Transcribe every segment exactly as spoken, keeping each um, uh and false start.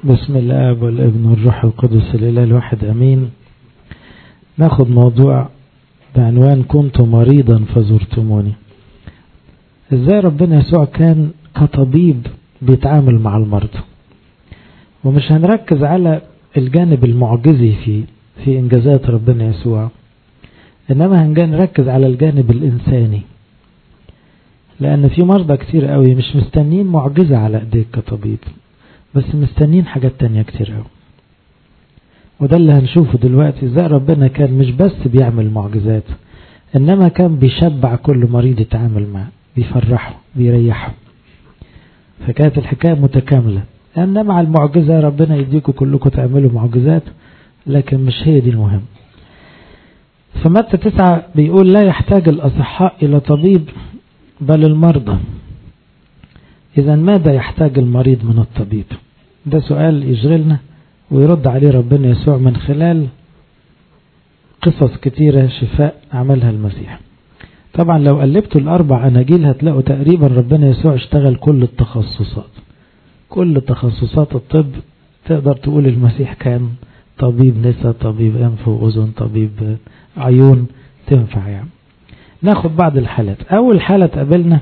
بسم الله والابن والروح القدس الإله الواحد أمين. ناخد موضوع بعنوان كنت مريضا فزرتموني. ازاي ربنا يسوع كان كطبيب بيتعامل مع المرضى، ومش هنركز على الجانب المعجزي في في إنجازات ربنا يسوع، إنما هنركز على الجانب الإنساني، لأن في مرضى كتير قوي مش مستنين معجزة على إيديك كطبيب، بس مستنين حاجات تانية كتير قوي. وده اللي هنشوفه دلوقتي، ازاي ربنا كان مش بس بيعمل معجزات، إنما كان بيشبع كل مريض يتعامل معه، بيفرحه بيريحه. فكانت الحكاية متكاملة. أن مع المعجزة ربنا يديكم كلكم تعملوا معجزات، لكن مش هي دي المهم. فمتى تسعة بيقول لا يحتاج الأصحاء إلى طبيب بل المرضى. إذا ماذا يحتاج المريض من الطبيب؟ ده سؤال يشغلنا ويرد عليه ربنا يسوع من خلال قصص كتيرة شفاء عملها المسيح. طبعا لو قلبتوا الأربع أناجيل هتلاقوا تقريبا ربنا يسوع اشتغل كل التخصصات، كل تخصصات الطب. تقدر تقول المسيح كان طبيب نساء، طبيب أنف وأذن، طبيب عيون، تنفع يعني. ناخد بعض الحالات. أول حالة قابلنا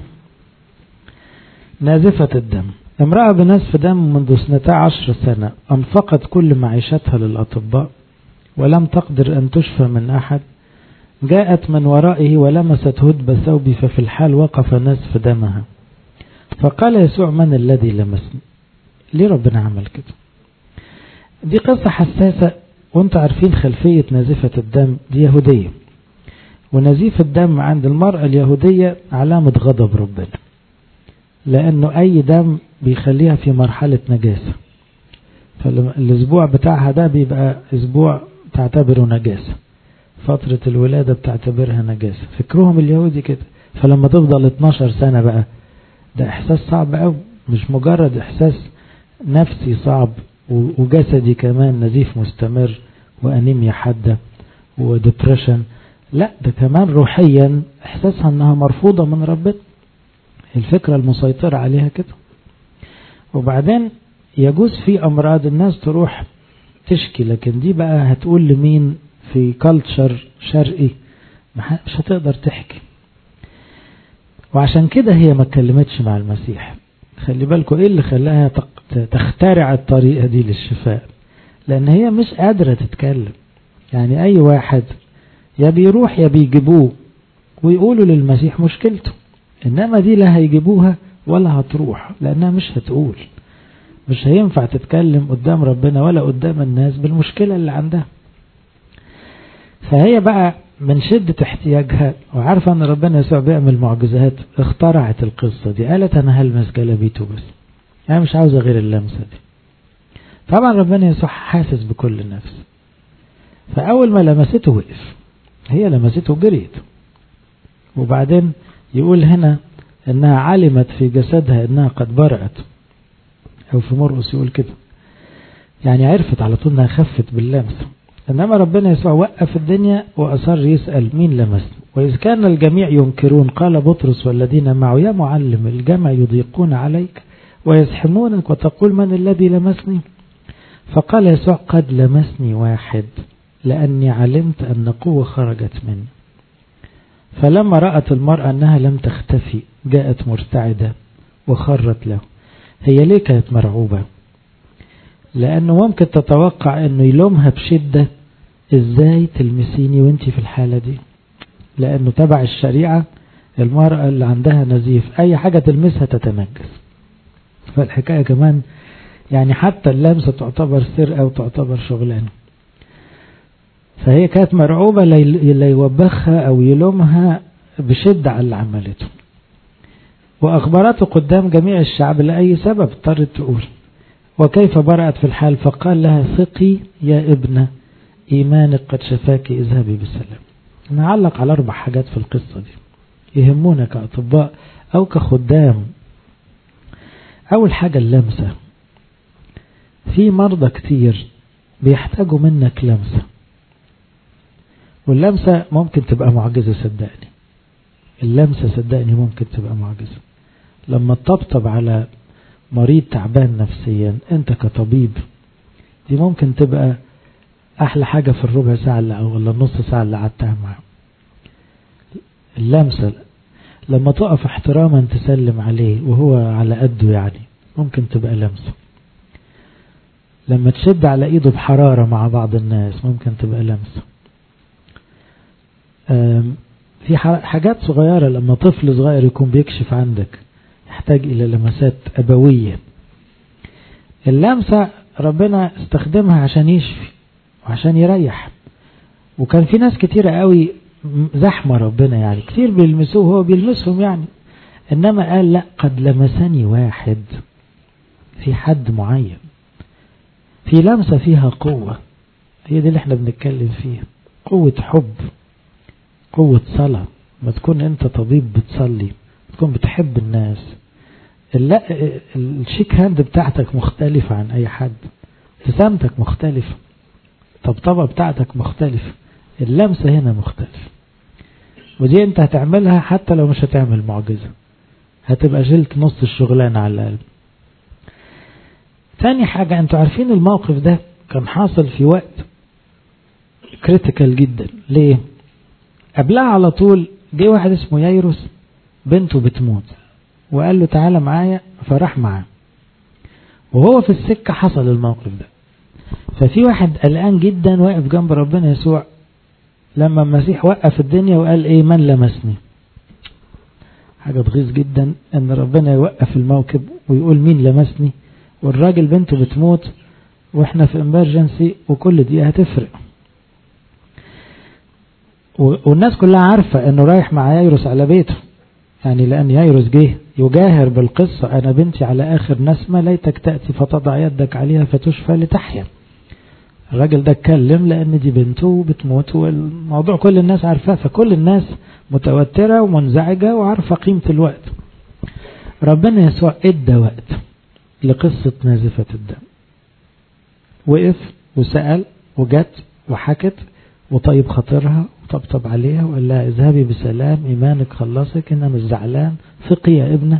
نازفة الدم، امرأة بنزف دم منذ اثنتا عشر سنة، أنفقت كل معيشتها للأطباء ولم تقدر أن تشفى من أحد. جاءت من ورائه ولمست هدب ثوبي، ففي الحال وقف نزف دمها. فقال يسوع من الذي لمسني؟ ليه ربنا عمل كده؟ دي قصة حساسة، وانتوا عارفين خلفية نازفة الدم دي يهودية، ونزيف الدم عند المرأة اليهودية علامة غضب ربنا، لأنه أي دم بيخليها في مرحلة نجاسة. فالأسبوع بتاعها ده بيبقى أسبوع تعتبره نجاسة، فترة الولادة بتعتبرها نجاسة، فكرهم اليهودي كده. فلما تفضل اتناشر سنة بقى، ده إحساس صعب أوي، مش مجرد إحساس نفسي صعب وجسدي كمان، نزيف مستمر وأنيميا حادة وديبريشن، لا ده كمان روحيا إحساسها أنها مرفوضة من ربنا، الفكرة المسيطرة عليها كده. وبعدين يجوز في أمراض الناس تروح تشكي، لكن دي بقى هتقول لمين في كالتشر شرقي؟ مش هتقدر تحكي. وعشان كده هي ما اتكلمتش مع المسيح. خلي بالكم ايه اللي خلاها تخترع الطريقة دي للشفاء، لان هي مش قادرة تتكلم. يعني اي واحد يا بيروح يا بيجيبوه ويقولوا للمسيح مشكلته، انما دي لا هيجيبوها ولا هتروح، لانها مش هتقول، مش هينفع تتكلم قدام ربنا ولا قدام الناس بالمشكلة اللي عندها. فهي بقى من شدة احتياجها وعارفة ان ربنا يسوع بيعمل معجزات، اخترعت القصة دي. قالت انا هلمس جلابيته بس، انا مش عاوزة غير اللمسة دي. طبعا ربنا يسوع حاسس بكل نفس، فاول ما لمسته وقف، هي لمسته جريت. وبعدين يقول هنا انها علمت في جسدها انها قد برأت، او في مرقس يقول كده، يعني عرفت على طول انها خفت باللمسة. إنما ربنا يسوع وقف الدنيا وأصر يسأل مين لمسني. وإذ كان الجميع ينكرون قال بطرس والذين معه يا معلم الجمع يضيقون عليك ويزحمونك وتقول من الذي لمسني؟ فقال يسوع قد لمسني واحد لأني علمت أن قوة خرجت مني. فلما رأت المرأة أنها لم تختفي جاءت مرتعدة وخرت له. هي ليه كانت مرعوبة؟ لأنه ممكن تتوقع أنه يلومها بشدة، إزاي تلمسيني وانتي في الحالة دي؟ لأنه تبع الشريعة المرأة اللي عندها نزيف أي حاجة تلمسها تتنجس. فالحكاية كمان يعني حتى اللمسة تعتبر سرقة وتعتبر شغلانة. فهي كانت مرعوبة لا يوبخها أو يلومها بشدة على اللي عملته. وأخبرته قدام جميع الشعب لأي سبب، اضطرت تقول وكيف برأت في الحال؟ فقال لها ثقي يا ابنة إيمانك قد شفاك، اذهبي بالسلام. نعلق على أربع حاجات في القصة دي يهمونا كأطباء أو كخدام. أول حاجة اللمسة. في مرضى كتير بيحتاجوا منك لمسة، واللمسة ممكن تبقى معجزة. صدقني اللمسة صدقني ممكن تبقى معجزة. لما تطبطب على مريض تعبان نفسيا، انت كطبيب دي ممكن تبقى أحلى حاجة في الربع ساعة اللي أو ولا النص ساعة اللي قعدتها معه. اللمسة لما تقف احتراما تسلم عليه وهو على قده يعني ممكن تبقى لمسة. لما تشد على ايده بحرارة مع بعض الناس ممكن تبقى لمسة. في حاجات صغيرة لما طفل صغير يكون بيكشف عندك يحتاج إلى لمسات أبوية. اللمسة ربنا استخدمها عشان يشفي وعشان يريح، وكان في ناس كتيرة قوي زحمة ربنا يعني كتير بيلمسوه هو بيلمسهم يعني، إنما قال لا قد لمسني واحد، في حد معين، في لمسة فيها قوة. هي دي اللي احنا بنتكلم فيها، قوة حب، قوة صلاة. ما تكون انت طبيب بتصلي، تكون بتحب الناس، لا الشيك هاند بتاعتك مختلفة عن اي حد، ابتسامتك مختلفة، طبطبة بتاعتك مختلفة، اللمسة هنا مختلفة. ودي انت هتعملها حتى لو مش هتعمل معجزة، هتبقى شلت نص الشغلانة على القلب. تاني حاجة، انتوا عارفين الموقف ده كان حاصل في وقت كريتيكال جدا. ليه؟ قبلها على طول جه واحد اسمه يايروس بنته بتموت وقال له تعالى معايا، فراح معاه. وهو في السكة حصل الموقف ده. ففي واحد قلقان جدا واقف جنب ربنا يسوع لما المسيح وقف الدنيا وقال ايه؟ من لمسني. حاجة تغيظ جدا ان ربنا يوقف الموكب ويقول مين لمسني، والراجل بنته بتموت واحنا في امرجنسي وكل دي هتفرق. والناس كلها عارفة انه رايح مع يايروس على بيته، يعني لان يايروس جه يجاهر بالقصة، انا بنتي على اخر نسمة ليتك تأتي فتضع يدك عليها فتشفى لتحيا. الراجل ده اتكلم لان دي بنته بتموت والموضوع كل الناس عارفاه، فكل الناس متوترة ومنزعجة وعارفة قيمة الوقت. ربنا يسوع ادى وقت لقصة نازفة الدم، وقف وسأل وجت وحكت وطيب خاطرها وطبطب عليها وقال لها اذهبي بسلام ايمانك خلصك، انا مش زعلان، ثقي يا ابنة.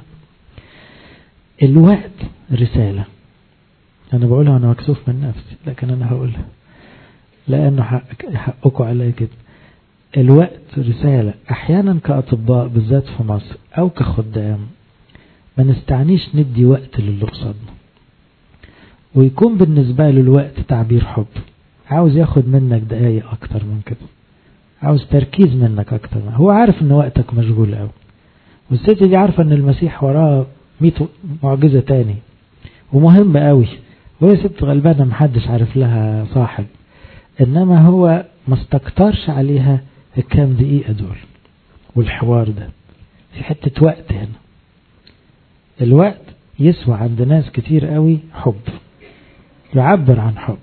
الوقت رسالة، انا بقولها وانا مكسوف من نفسي لكن انا هقولها لانه حقك حقكم عليا كده. الوقت رسالة. احيانا كأطباء بالذات في مصر او كخدام ما نستعنيش ندي وقت للي قصادنا، ويكون بالنسبة له الوقت تعبير حب، عاوز ياخد منك دقايق اكتر من كده، عاوز تركيز منك اكتر. هو عارف ان وقتك مشغول قوي، والست دي عارفة ان المسيح وراه مئة معجزة تاني ومهم قوي، وهي ست غلبانة محدش عارف لها صاحب، انما هو ما استكترش عليها الكام دقيقة دول. والحوار ده في حتة وقت هنا، الوقت يسوى عند ناس كتير قوي حب، يعبر عن حب.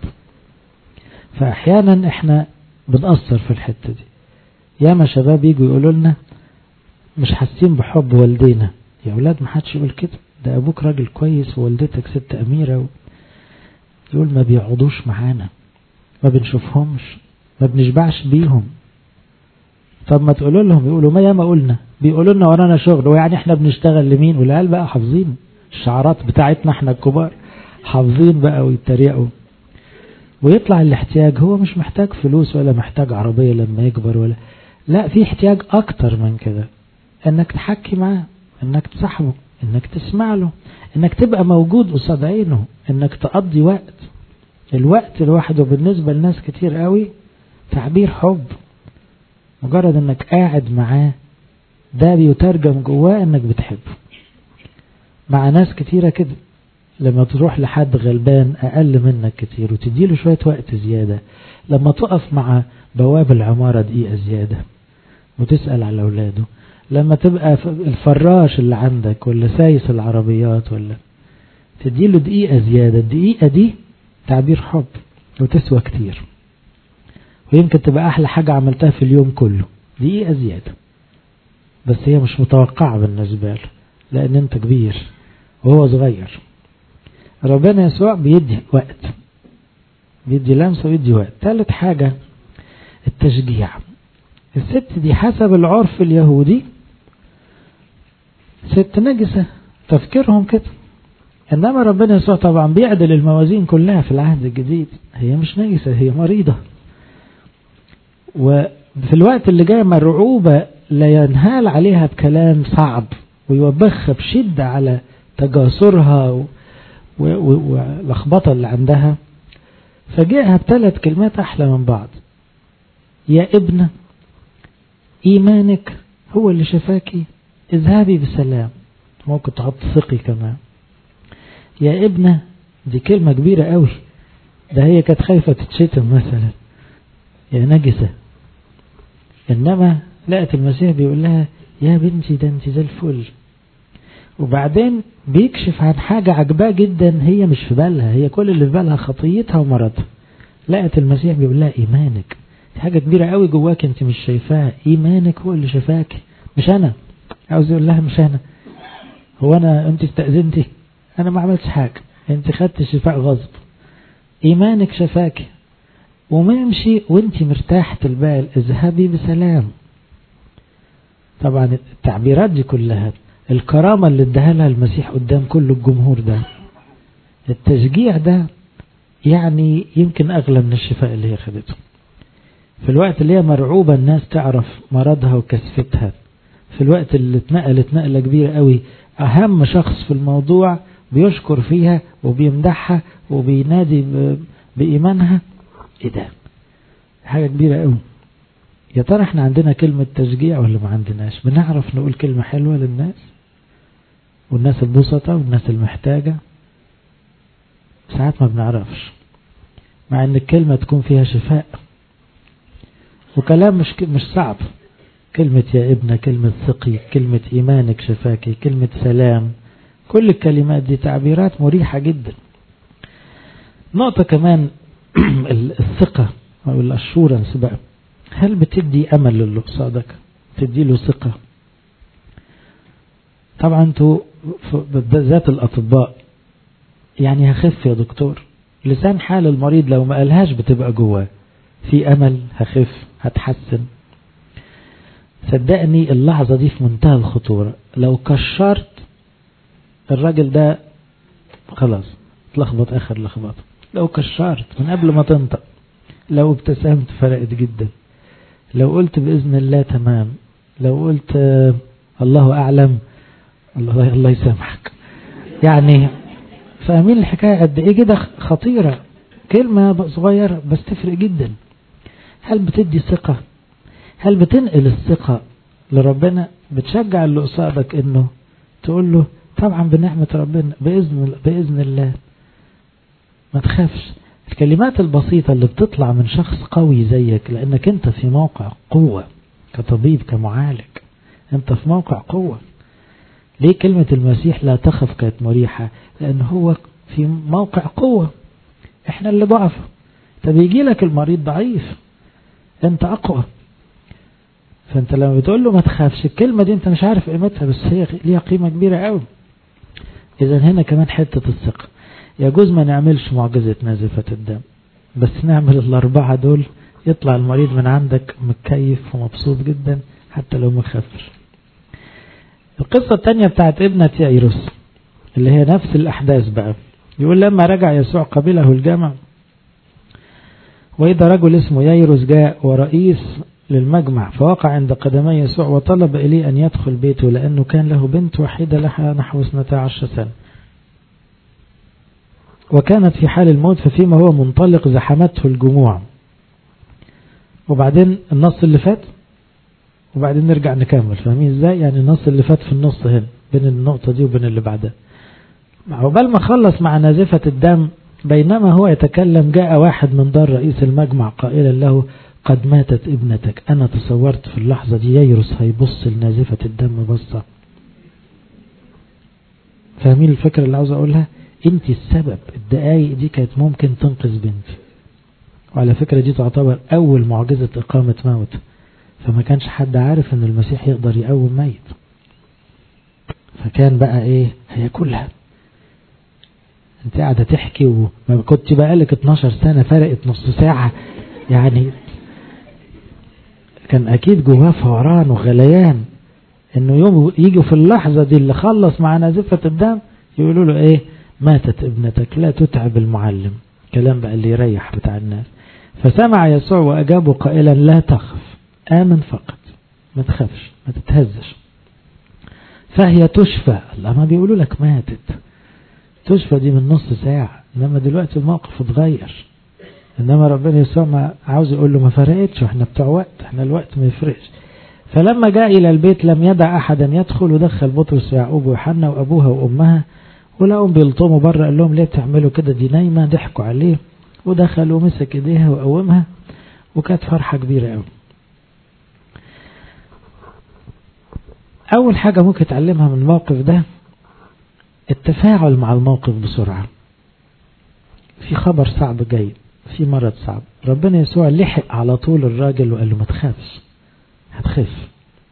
فاحيانا احنا بنأثر في الحتة دي. ياما شباب يجوا يقولوا لنا مش حاسين بحب والدينا. يا اولاد ما حدش يقول كده، ده ابوك راجل كويس ووالدتك ست اميرة و... يقول ما بيقعدوش معانا، ما بنشوفهمش، ما بنشبعش بيهم. طب ما تقولوا لهم يقولوا ما ياما قلنا، بيقولوا لنا ورانا شغل، ويعني احنا بنشتغل لمين؟ والعيال بقى حافظين الشعارات بتاعتنا احنا الكبار، حافظين بقى ويتريقوا. ويطلع الاحتياج هو مش محتاج فلوس ولا محتاج عربية لما يكبر، ولا لا، في احتياج اكتر من كده، انك تحكي معاه، انك تصاحبه، انك تسمع له، انك تبقى موجود قصاد عينه، انك تقضي وقت. الوقت لوحده بالنسبة لناس كتير قوي تعبير حب. مجرد انك قاعد معاه ده بيترجم جواه انك بتحبه. مع ناس كتيرة كده، لما تروح لحد غلبان اقل منك كتير وتديله شوية وقت زيادة، لما تقف مع بواب العمارة دقيقة زيادة وتسأل على اولاده، لما تبقى الفراش اللي عندك ولا سايس العربيات ولا تديله دقيقة زيادة، الدقيقة دي تعبير حب وتسوى كتير، ويمكن تبقى احلى حاجة عملتها في اليوم كله، دقيقة زيادة. بس هي مش متوقعة بالنسبة له لان انت كبير وهو صغير. ربنا يسوع بيدي وقت، بيدي لمسة ويدي وقت. ثالث حاجة التشجيع. الست دي حسب العرف اليهودي ست نجسة، تفكيرهم كده إنما ربنا يسوع طبعا بيعدل الموازين كلها في العهد الجديد، هي مش نجسة، هي مريضة، وفي الوقت اللي جاي مرعوبة لا ينهال عليها بكلام صعب ويوبخها بشدة على تجاسرها واللخبطة اللي عندها، فجاءها بثلاث كلمات أحلى من بعض. يا ابنة إيمانك هو اللي شفاكي، اذهبي بسلام. ممكن تحط ثقي كمان. يا ابنة دي كلمة كبيرة قوي، ده هي كانت خايفة تتشتم مثلا يا نجسة، إنما لقت المسيح بيقول لها يا بنتي ده انت زي الفل. وبعدين بيكشف عن حاجة عجباه جدا هي مش في بالها، هي كل اللي في بالها خطيتها ومرضها. لقت المسيح بيقول لها إيمانك دي حاجة كبيرة قوي جواك انت مش شايفاها، إيمانك هو اللي شفاك مش أنا. عاوز يقول لها مش أنا، هو أنا انت استأذنتي؟ أنا ما عملتش حاجة، انت خدت شفاء غصب، إيمانك شفاك وممشي وانت مرتاحة البال، اذهبي بسلام. طبعا التعبيرات دي كلها الكرامة اللي اداها لها المسيح قدام كل الجمهور ده، التشجيع ده يعني يمكن أغلى من الشفاء اللي هي خدته. في الوقت اللي هي مرعوبة الناس تعرف مرضها وكسفتها، في الوقت اللي اتنقلت نقلة كبيرة قوي، أهم شخص في الموضوع بيشكر فيها وبيمدحها وبينادي بإيمانها. ايه ده حاجة كبيرة قوي. يا ترى احنا عندنا كلمة تشجيع ولا ما عندناش؟ بنعرف نقول كلمة حلوة للناس والناس البسطة والناس المحتاجة؟ ساعات ما بنعرفش، مع ان الكلمة تكون فيها شفاء وكلام مش مش صعب. كلمة يا ابنة، كلمة ثقي، كلمة إيمانك شفاكي، كلمة سلام، كل الكلمات دي تعبيرات مريحة جدا. نقطة كمان الثقة أو الأشورنس بقى، هل بتدي أمل للي قصادك؟ تدي له ثقة؟ طبعا انتوا بالذات الأطباء يعني هخف يا دكتور، لسان حال المريض لو ما قالهاش بتبقى جواه في أمل، هخف، هتحسن. صدقني اللحظة دي في منتهى الخطورة، لو كشرت الراجل ده خلاص تلخبط آخر لخبط. لو كشرت من قبل ما تنطق، لو ابتسمت فرقت جدا، لو قلت بإذن الله تمام، لو قلت آه الله أعلم، الله الله يسامحك. يعني فاهمين الحكاية قد ايه كده خطيرة؟ كلمة صغيرة بس تفرق جدا. هل بتدي ثقة؟ هل بتنقل الثقة لربنا؟ بتشجع اللي قصادك انه تقول له طبعا بنعمة ربنا بإذن, بإذن الله ما تخافش. الكلمات البسيطة اللي بتطلع من شخص قوي زيك، لأنك أنت في موقع قوة كطبيب كمعالج، أنت في موقع قوة. ليه كلمة المسيح لا تخف كانت مريحة؟ لأن هو في موقع قوة، إحنا اللي ضعف. فبيجي لك المريض ضعيف، أنت أقوى، فأنت لما بتقول له ما تخافش، الكلمة دي أنت مش عارف قيمتها بس هي ليها قيمة كبيرة قوي. إذن هنا كمان حتة الثقة. يجوز ما نعملش معجزة نازفة الدم، بس نعمل الأربعة دول، يطلع المريض من عندك متكيف ومبسوط جدا حتى لو مخفر. القصة الثانية بتاعت ابنة يايروس اللي هي نفس الأحداث بقى. يقول لما رجع يسوع قبله الجمع، وإذا رجل اسمه يايروس جاء ورئيس للمجمع، فوقع عند قدمي يسوع وطلب إليه أن يدخل بيته، لأنه كان له بنت وحيدة لها نحو اثنتي عشرة سنة، وكانت في حال الموت، ففيما هو منطلق زحمته الجموع. وبعدين النص اللي فات وبعدين نرجع نكمل. فاهمين ازاي؟ يعني النص اللي فات في النص هنا بين النقطة دي وبين اللي بعدها. عقبال ما خلص مع نازفة الدم، بينما هو يتكلم جاء واحد من دار رئيس المجمع قائلا له قد ماتت ابنتك. أنا تصورت في اللحظة دي يايروس هيبص لنازفة الدم بصة. فاهمين الفكرة اللي عاوز أقولها؟ انت السبب، الدقايق دي كانت ممكن تنقذ بنتي. وعلى فكرة دي تعتبر أول معجزة إقامة موت، فما كانش حد عارف أن المسيح يقدر يقوم ميت، فكان بقى إيه هياكلها. انت قاعدة تحكي وما كنت بقالك اتناشر سنة، فرقت نص ساعة، يعني كان أكيد جواه فوران وغليان انه يوم يجوا في اللحظة دي اللي خلص مع نازفة الدم يقولوا له ايه ماتت ابنتك لا تتعب المعلم. كلام بقى اللي يريح بتاع الناس. فسمع يسوع وأجابه قائلا لا تخف، آمن فقط، ما تخافش ما تتهزش. فهي تشفى. الله، ما بيقولوا لك ماتت، تشفى دي من نص ساعة، إنما دلوقتي الموقف اتغير. إنما ربنا يسوع ما عاوز يقول له ما فرقتش، وإحنا بتوع وقت، إحنا الوقت ما يفرقش. فلما جاء إلى البيت لم يدع أحدا يدخل، ودخل بطرس ويعقوب ويوحنا وأبوها وأمها، ولقوهم بيلطموا بره. قال لهم ليه بتعملوا كده، دي نايمة. ضحكوا عليه ودخل ومسك ايديها وقومها، وكانت فرحة كبيرة قوي. أول حاجة ممكن تعلمها من الموقف ده التفاعل مع الموقف بسرعة. في خبر صعب جاي، في مرض صعب، ربنا يسوع لحق على طول الراجل وقال له ما تخافش، هتخف.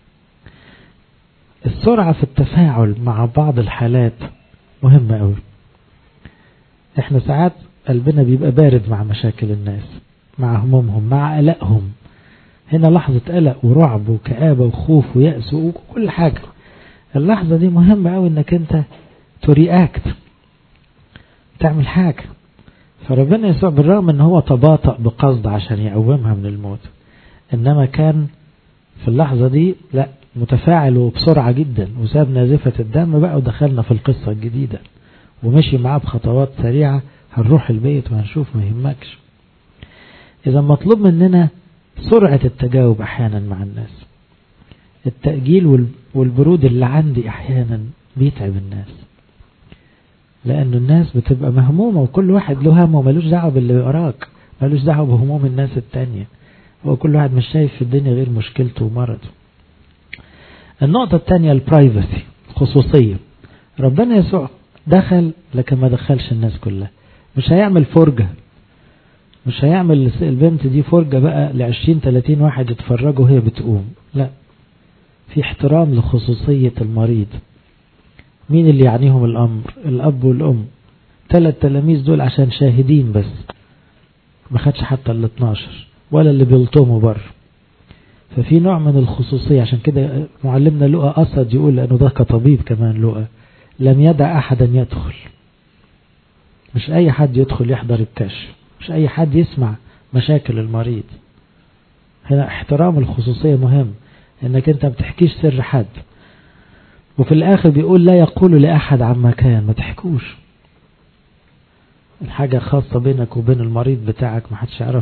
السرعة في التفاعل مع بعض الحالات مهمة قوي. احنا ساعات قلبنا بيبقى بارد مع مشاكل الناس، مع همومهم، مع قلقهم. هنا لحظة قلق ورعب وكآبة وخوف ويأس وكل حاجة. اللحظة دي مهمة قوي انك انت ترياكت، تعمل حاجة. فربنا يسوع بالرغم ان هو تباطأ بقصد عشان يقومها من الموت، انما كان في اللحظة دي لا متفاعل وبسرعة جدا، وساب نازفة الدم بقى ودخلنا في القصة الجديدة، ومشي معاه بخطوات سريعة. هنروح البيت وهنشوف، ما يهمكش. إذا مطلوب مننا سرعة التجاوب أحيانا مع الناس. التأجيل والبرود اللي عندي أحيانا بيتعب الناس، لأن الناس بتبقى مهمومة، وكل واحد له هم ومالوش دعوة باللي يقراك، مالوش دعوة بهموم الناس التانية. هو كل واحد مش شايف في الدنيا غير مشكلته ومرضه. النقطة الثانية البرايفسي، خصوصية. ربنا يسوع دخل لكن ما دخلش الناس كلها. مش هيعمل فرجة، مش هيعمل البنت دي فرجة بقى لعشرين تلاتين واحد يتفرجوا وهي بتقوم. لا، في احترام لخصوصية المريض. مين اللي يعنيهم الأمر؟ الأب والأم. ثلاث تلاميذ دول عشان شاهدين بس، ما خدش حتى ال اتناشر ولا اللي بيلطموا بره. ففي نوع من الخصوصية. عشان كده معلمنا لقى قصد يقول، لأنه ده كطبيب كمان، لقى لم يدع أحدا يدخل. مش أي حد يدخل يحضر الكشف، مش أي حد يسمع مشاكل المريض. هنا احترام الخصوصية مهم، انك انت ما بتحكيش سر حد. وفي الآخر بيقول لا يقول لأحد عما كان، ما تحكوش الحاجة خاصة بينك وبين المريض بتاعك، ما حدش يعرف.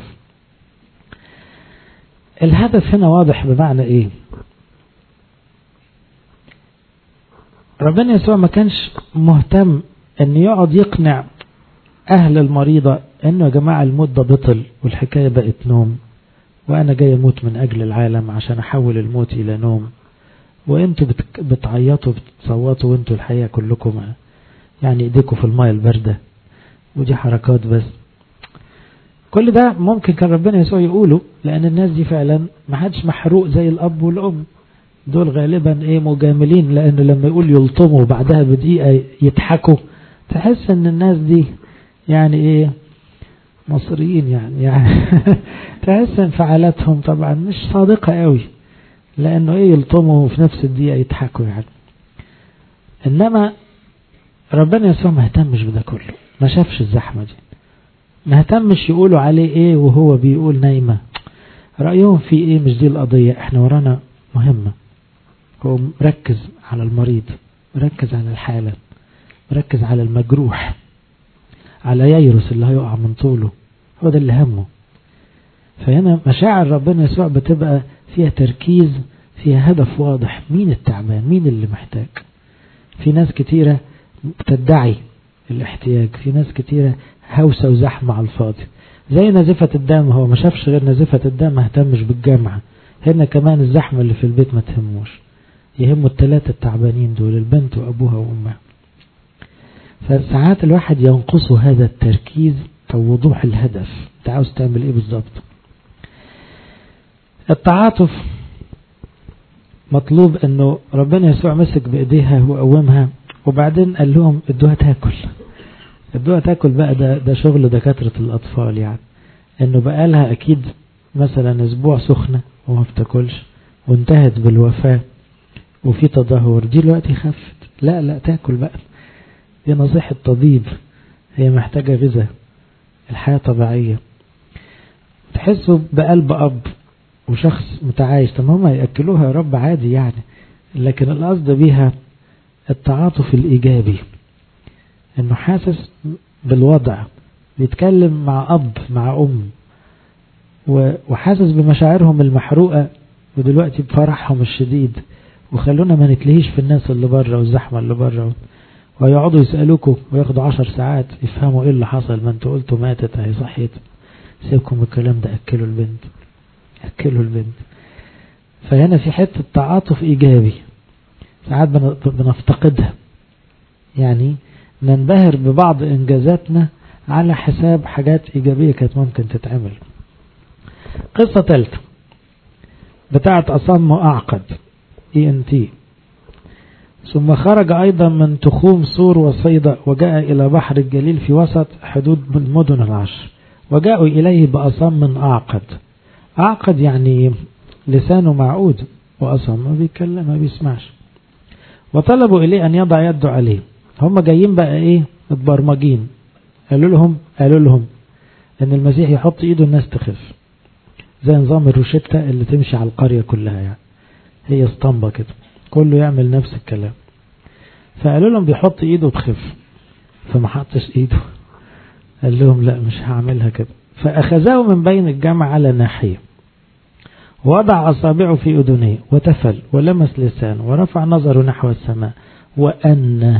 الهدف هنا واضح. بمعنى ايه؟ ربنا يسوع ما كانش مهتم ان يقعد يقنع اهل المريضة انه يا جماعة الموت ده بطل والحكاية بقت نوم، وانا جاي اموت من اجل العالم عشان احول الموت الى نوم، وانتوا بتعيطوا بتصوتوا، وانتوا الحقيقة كلكم يعني ايديكم في الماء الباردة، ودي حركات بس. كل ده ممكن كان ربنا يسوع يقوله، لان الناس دي فعلا ما حدش محروق زي الاب والام. دول غالبا ايه مجاملين، لانه لما يقول يلطموا وبعدها بدقيقة يضحكوا، تحس ان الناس دي يعني ايه مصريين يعني, يعني تحس انفعالاتهم طبعا مش صادقة قوي، لانه ايه يلطموا وفي نفس الدقيقة يضحكوا يعني. انما ربنا يسوع ما اهتمش بده كله، ما شافش الزحمة دي، ما اهتمش يقولوا عليه ايه وهو بيقول نايمة، رأيهم في ايه، مش دي القضية. احنا ورانا مهمة. هو مركز على المريض، مركز على الحالة، مركز على المجروح، على ييروس اللي هيقع من طوله، هو ده اللي همه. فهنا مشاعر ربنا يسوع بتبقى فيها تركيز، فيها هدف واضح. مين التعبان، مين اللي محتاج. في ناس كتيرة تدعي الاحتياج، في ناس كتيرة هوسة وزحمة على الفاضي، زي نزفة الدم. هو ما شافش غير نزفة الدم، ما اهتمش بالجامعة. هنا كمان الزحمة اللي في البيت ما تهموش، يهموا الثلاثة التعبانين دول، البنت وأبوها وأمها. فساعات الواحد ينقصه هذا التركيز أو وضوح الهدف، انت عاوز تعمل ايه بالظبط. التعاطف مطلوب. انه ربنا يسوع مسك بايديها وقومها، وبعدين قال لهم ادوها تاكل. ادوها تاكل بقى، ده, ده شغل دكاترة الأطفال يعني. انه بقى لها اكيد مثلا اسبوع سخنة وما بتاكلش، وانتهت بالوفاة وفي تدهور، دي الوقت خفت. لا لا تاكل بقى. دي نصيحة طبيب، هي محتاجة غذاء، الحياة طبيعية. تحسوا بقلب أب وشخص متعايش، طب هم يأكلوها يا رب عادي يعني، لكن القصد بيها التعاطف الإيجابي، إنه حاسس بالوضع، بيتكلم مع أب مع أم وحاسس بمشاعرهم المحروقة ودلوقتي بفرحهم الشديد. وخلونا ما نتلهيش في الناس اللي بره والزحمة اللي بره، ويقعدوا يسألوكوا وياخدوا عشر ساعات يفهموا ايه اللي حصل، ما انتوا قلتوا ماتت هي صحيت. سيبكم الكلام ده، أكلوا البنت أكلوا البنت. فهنا في حتة تعاطف إيجابي ساعات بنفتقدها، يعني ننبهر ببعض إنجازاتنا على حساب حاجات إيجابية كانت ممكن تتعمل. قصة ثالثة بتاعت أصم أعقد إي إن تي. ثم خرج أيضا من تخوم صور وصيدا وجاء إلى بحر الجليل في وسط حدود المدن العشر، وجاءوا إليه بأصم أعقد. أعقد يعني لسانه معقود، وأصم ما بيتكلم ما بيسمعش. وطلبوا إليه أن يضع يده عليه. هم جايين بقى إيه متبرمجين، قالوا لهم قالوا لهم أن المسيح يحط إيده الناس تخف، زي نظام الروشتة اللي تمشي على القرية كلها، يعني هي اسطمبة كده كله يعمل نفس الكلام. فقالوا لهم بيحط إيده تخف، فما حطش إيده، قال لهم لا مش هعملها كده. فأخذه من بين الجمع على ناحية، وضع أصابعه في أذنيه وتفل ولمس لسانه ورفع نظره نحو السماء وأن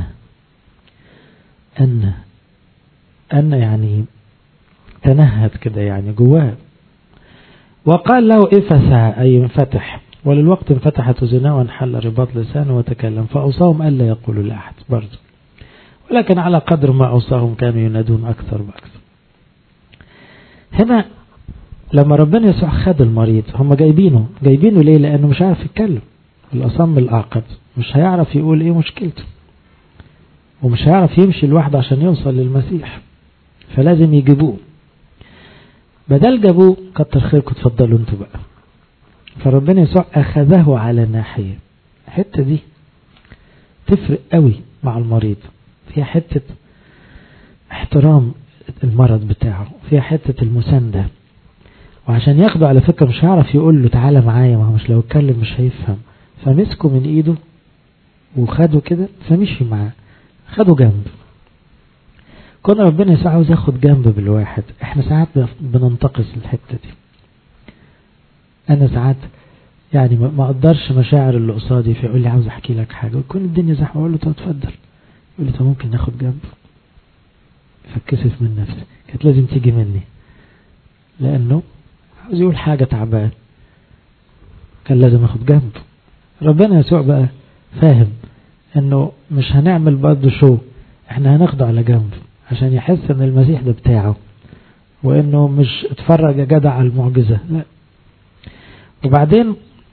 أن أن يعني تنهد كده يعني جواه، وقال له افسح أي انفتح، وللوقت انفتحت أذناه وانحل رباط لسانه وتكلم. فأوصاهم ألا يقولوا لأحد برضه، ولكن على قدر ما أوصاهم كانوا ينادون أكثر بأكثر. هنا لما ربنا يسوع خد المريض، هم جايبينه جايبينه ليه؟ لأنه مش عارف يتكلم. الأصم الأعقد مش هيعرف يقول إيه مشكلته، ومش هيعرف يمشي لوحده عشان يوصل للمسيح، فلازم يجيبوه. بدل جابوه كتر خيركم تفضلوا انتوا بقى. فربنا يسوع أخذه على ناحية. الحتة دي تفرق قوي مع المريض، فيها حتة احترام المرض بتاعه، فيها حتة المساندة. وعشان ياخده على فكرة مش هيعرف يقول له تعالى معايا، ما هو مش لو اتكلم مش هيفهم. فمسكه من ايده وخده كده فمشي معاه، خده جنب. كنا ربنا يسوع عاوز ياخد جنب بالواحد. احنا ساعات بننتقص الحتة دي. انا ساعات يعني ما اقدرش مشاعر اللي قصادي، فيقول لي عاوز احكي لك حاجة ويكون الدنيا زحمة، اقول له طب اتفضل، يقول لي طب ممكن ناخد جنب. فاتكسف من نفسي، كانت لازم تيجي مني لانه عاوز يقول حاجة تعبان، كان لازم اخد جنب. ربنا يسوع بقى فاهم انه مش هنعمل برضه شو، احنا هناخده على جنب عشان يحس ان المسيح ده بتاعه، وانه مش اتفرج يا جدع على المعجزة، لا. وبعدين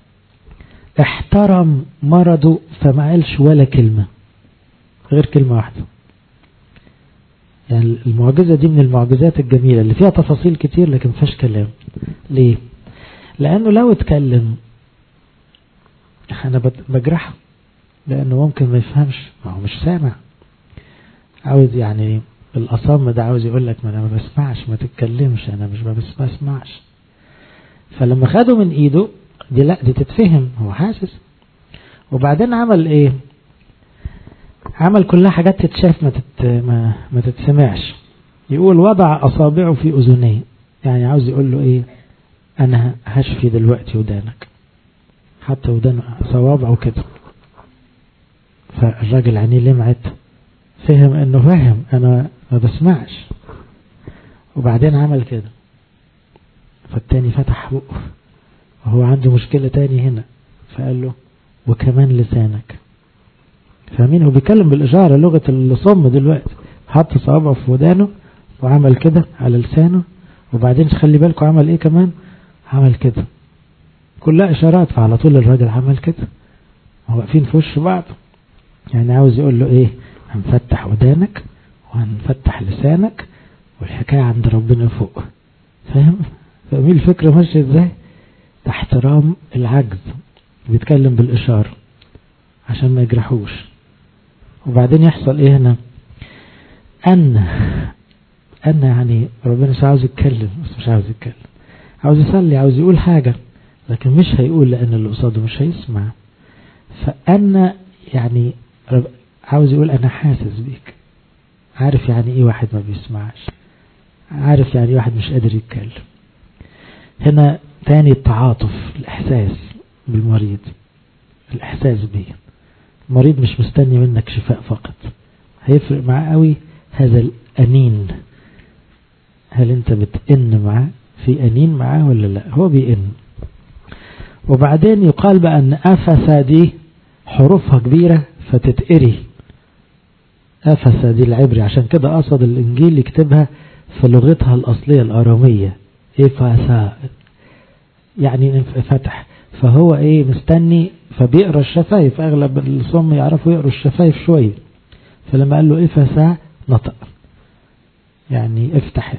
احترم مرضه، فما قالش ولا كلمة غير كلمة واحدة. يعني المعجزة دي من المعجزات الجميلة اللي فيها تفاصيل كتير لكن فيهاش كلام. ليه؟ لانه لو اتكلم انا بجرحه، لانه ممكن ما يفهمش، ما هو مش سامع. عاوز يعني الأصم ده عاوز يقول لك ما انا ما بسمعش، ما تتكلمش، انا مش ما بسمعش. فلما خده من ايده دي لا دي تتفهم، هو حاسس. وبعدين عمل ايه؟ عمل كلها حاجات تتشاف ما تت ما, ما تتسمعش. يقول وضع أصابعه في أذنيه، يعني عاوز يقول له ايه؟ انا هشفي دلوقتي ودانك. حتى ودانه صوابعه كده. فالراجل عينيه لمعت، فهم انه فهم انا ما بسمعش. وبعدين عمل كده، فالتاني فتح بقه وهو عنده مشكلة تاني هنا، فقال له وكمان لسانك. فاهمين؟ هو بيتكلم بالإشارة، لغة الصم دلوقتي. حط صوابعه في ودانه وعمل كده على لسانه، وبعدين خلي بالكم عمل ايه كمان؟ عمل كده. كلها إشارات. فعلى طول الراجل عمل كده، هو واقفين في وش بعض، يعني عاوز يقول له ايه؟ هنفتح ودانك وهنفتح لسانك، والحكاية عند ربنا فوق. فاهم؟ فاهمين الفكرة ماشية ازاي؟ احترام العجز، بيتكلم بالإشارة عشان ما يجرحوش. وبعدين يحصل ايه هنا؟ أن أن يعني ربنا مش عاوز يتكلم، بس مش عاوز يتكلم، عاوز يصلي، عاوز يقول حاجة، لكن مش هيقول لأن اللي قصاده مش هيسمع. فأن يعني عاوز يقول أنا حاسس بيك، عارف يعني إيه واحد ما بيسمعش، عارف يعني إيه واحد مش قادر يتكلم. هنا تاني التعاطف، الإحساس بالمريض، الإحساس بيه. المريض مش مستني منك شفاء فقط، هيفرق معاه قوي هذا الأنين. هل أنت بتأن معاه، في أنين معاه ولا لا؟ هو بيأن. وبعدين يقال بقى أن أفسا دي حروفها كبيرة فتتقري. أفسا دي العبري، عشان كده قصد الإنجيل يكتبها في لغتها الأصلية الآرامية، إفسا يعني فتح. فهو إيه مستني، فبيقرأ الشفايف، أغلب الصم يعرفوا يقرأوا الشفايف شوية، فلما قال له إفسا نطق يعني افتح.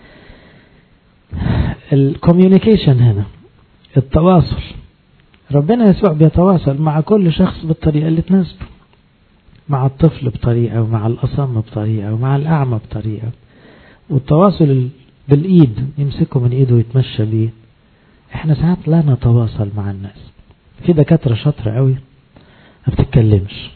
الكوميونيكيشن هنا التواصل، ربنا يسوع بيتواصل مع كل شخص بالطريقة اللي تناسبه، مع الطفل بطريقة، ومع الأصم بطريقة، ومع الأعمى بطريقة. والتواصل بالإيد، يمسكه من إيده ويتمشى بيه. احنا ساعات لا نتواصل مع الناس. في دكاترة شاطرة قوي ما بتتكلمش،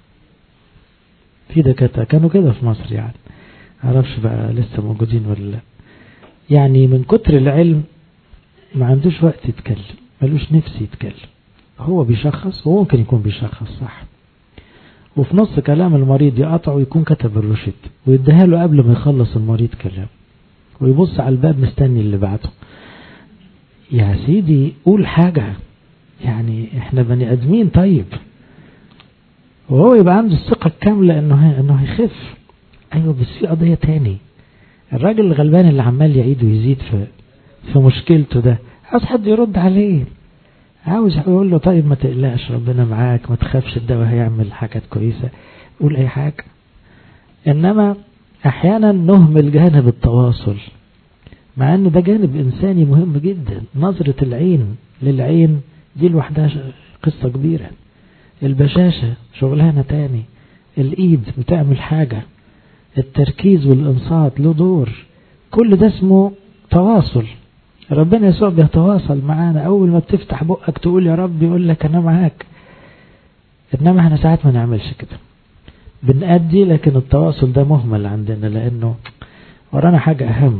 في دكاترة كانوا كده في مصر، يعني معرفش بقى لسه موجودين ولا لا، يعني من كتر العلم ما عندوش وقت يتكلم، ملوش نفس يتكلم. هو بيشخص، وهو ممكن يكون بيشخص صح، وفي نص كلام المريض يقطعه ويكون كتب الرشد ويديها له قبل ما يخلص المريض كلام، ويبص على الباب مستني اللي بعده. يا سيدي قول حاجة، يعني احنا بني ادمين. طيب وهو يبقى عنده الثقة الكاملة انه انه هيخف. ايوه بس في قضية تاني، الراجل الغلبان اللي عمال يعيد ويزيد في في مشكلته ده، عاوز حد يرد عليه، عاوز يقول له طيب ما تقلقش ربنا معاك، ما تخافش الدواء هيعمل حاجات كويسة، قول اي حاجة. انما احيانا نهمل جانب التواصل، مع ان ده جانب انساني مهم جدا. نظرة العين للعين دي لوحدها قصة كبيرة. البشاشة شغلانة تاني، الايد بتعمل حاجة، التركيز والانصات له دور، كل ده اسمه تواصل. ربنا يسوع بيتواصل معانا، اول ما بتفتح بقك تقول يا رب يقول لك انا معاك. انما احنا ساعات ما نعملش كده، بنأدي، لكن التواصل ده مهمل عندنا لانه ورانا حاجة اهم.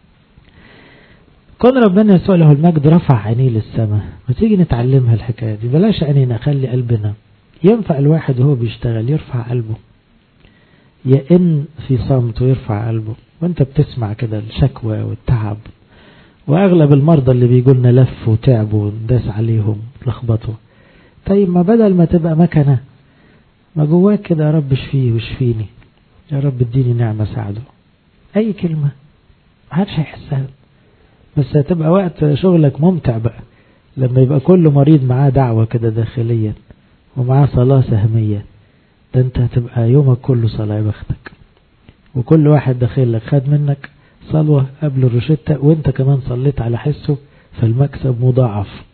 كون ربنا يسوع له المجد رفع عينيه للسماء، ما تيجي نتعلمها الحكاية دي، بلاش عينينا خلي قلبنا. ينفع الواحد وهو بيشتغل يرفع قلبه، يئن في صمت ويرفع قلبه، وانت بتسمع كده الشكوى والتعب. واغلب المرضى اللي بيقولنا لف وتعبوا وداس عليهم لخبطوا. طيب ما بدل ما تبقى مكنة، ما جواك كده يا رب اشفيه واشفيني، يا رب اديني نعمة ساعده. اي كلمة محدش هيحسها، بس هتبقى وقت شغلك ممتع بقى لما يبقى كل مريض معاه دعوة كده داخليا ومعاه صلاة سهمية. ده انت هتبقى يومك كله صلاة يا بختك، وكل واحد داخل لك خد منك صلوة قبل الروشتة، وانت كمان صليت على حسه، فالمكسب مضاعف.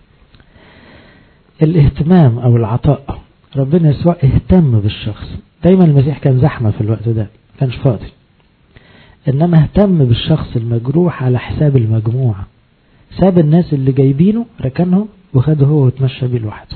الاهتمام او العطاء، ربنا يسوع اهتم بالشخص. دايما المسيح كان زحمة في الوقت ده، كانش فاضي، انما اهتم بالشخص المجروح على حساب المجموعة. ساب الناس اللي جايبينه ركنهم وخده هو وتمشى بيه لوحده.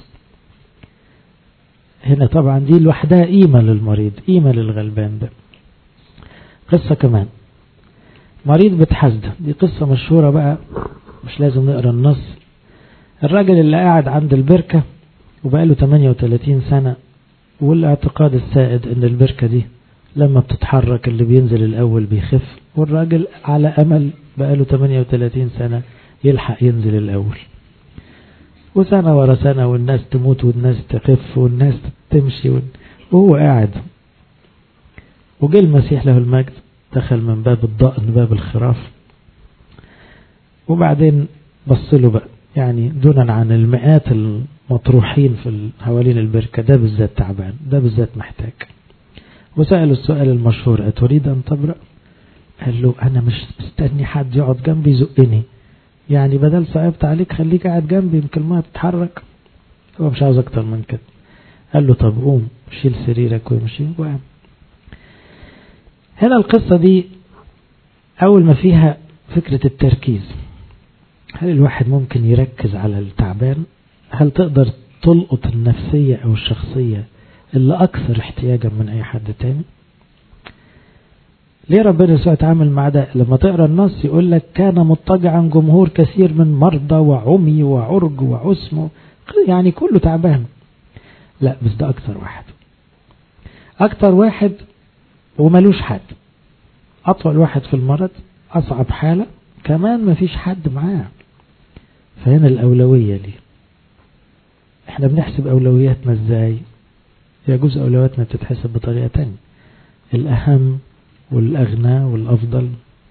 هنا طبعا دي لوحدها قيمة للمريض، قيمة للغلبان ده. قصة كمان مريض بتحزده، دي قصة مشهورة بقى، مش لازم نقرأ النص. الراجل اللي قاعد عند البركة وبقاله ثمانية وثلاثين سنة، والاعتقاد السائد ان البركة دي لما بتتحرك اللي بينزل الاول بيخف، والراجل على امل بقاله ثمانية وثلاثين سنة يلحق ينزل الاول، وسنة ورا سنة، والناس تموت والناس تخف والناس تمشي، وهو قاعد. وجه المسيح له المجد دخل من باب الضأن، باب الخراف، وبعدين بصله بقى، يعني دونا عن المئات المطروحين في حوالين البركة، ده بالذات تعبان، ده بالذات محتاج. وسأله السؤال المشهور: أتريد أن تبرأ؟ قال له: أنا مش مستني حد يقعد جنبي يزقني، يعني بدل صعبت عليك خليك قاعد جنبي يمكن ما تتحرك. هو مش عاوز أكتر من كده. قال له: طب قوم شيل سريرك وامشي. وقام. هنا القصة دي أول ما فيها فكرة التركيز، هل الواحد ممكن يركز على التعبان؟ هل تقدر تلقط النفسية أو الشخصية اللي أكثر احتياجا من أي حد تاني؟ ليه ربنا يسوع يتعامل مع ده؟ لما تقرأ النص يقول لك كان مضطجعا جمهور كثير من مرضى وعمي وعرج وعسم، يعني كله تعبان. لا بس ده أكثر واحد، أكثر واحد وملوش حد، أطول واحد في المرض، أصعب حالة كمان مفيش حد معاه. فهنا الأولوية ليه. احنا بنحسب أولوياتنا ازاي؟ يجوز أولوياتنا تتحسب بطريقة تانية، الأهم والأغنى والأفضل.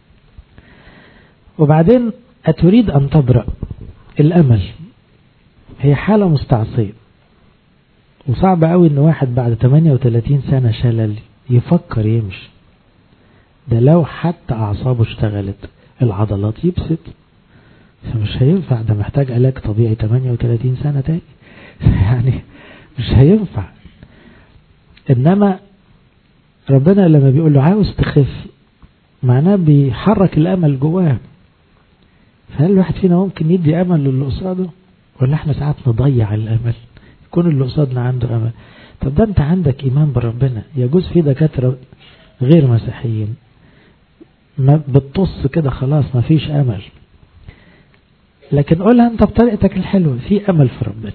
وبعدين أتريد أن تبرأ؟ الأمل هي حالة مستعصية، وصعب قوي ان واحد بعد ثمانية وثلاثين سنة شلل يفكر يمشي. ده لو حتى أعصابه اشتغلت العضلات يبسط، فمش هينفع، ده محتاج علاج طبيعي ثمانية وثلاثين سنة تاني يعني مش هينفع. إنما ربنا لما بيقول له عاوز تخف معناه بيحرك الأمل جواه. فهل الواحد فينا ممكن يدي أمل للي قصاده، ولا احنا ساعات نضيع الأمل؟ يكون اللي قصادنا عنده أمل. طب ده انت عندك إيمان بربنا. يجوز في دكاترة غير مسيحيين ما بتطص كده خلاص ما فيش أمل، لكن قولها انت بطريقتك الحلوة، في أمل في ربنا،